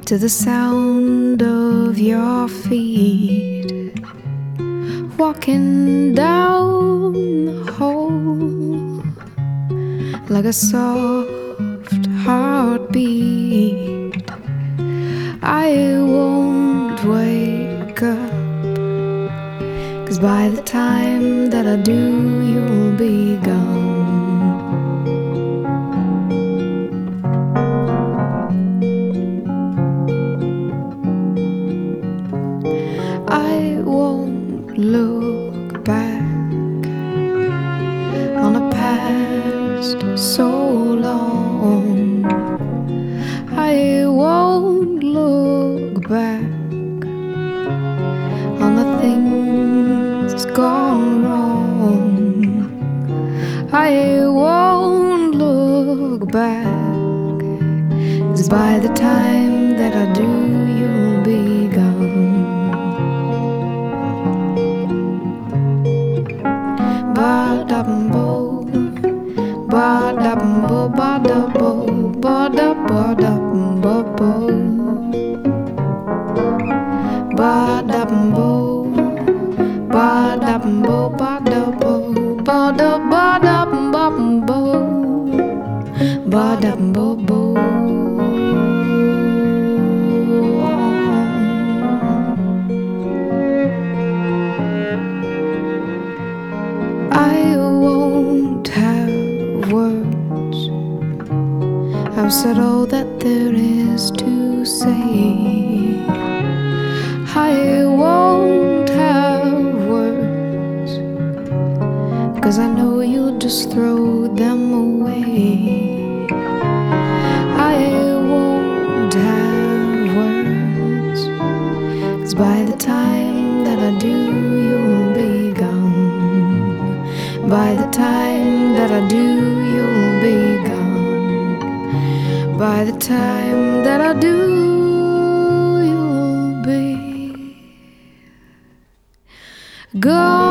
to the sound of your feet, walking down the hall like a soft heartbeat. I won't wake up, 'cause by the time that I do, you'll be gone. I won't look back on a past so long. I won't look back on the things gone wrong. I won't look back, 'cause by the time that I do, you'll be gone. Ba-da-bum-bo, ba-da-bum-bo, ba-da-bo, ba-da-ba-da-bum-bo-bo. Ba-da-bum-bo, ba-da-bum-bo, ba-da-bo, ba-da-ba-da-bum-bo, ba-da-bum-bo-bo. I won't have words. I've said all that there is to say. I won't have words, 'cause I know you'll just throw them away. I won't have words, 'cause by the time that I do, you'll be gone. By the time that I do, you'll be gone. By the time that I do, you'll be gone.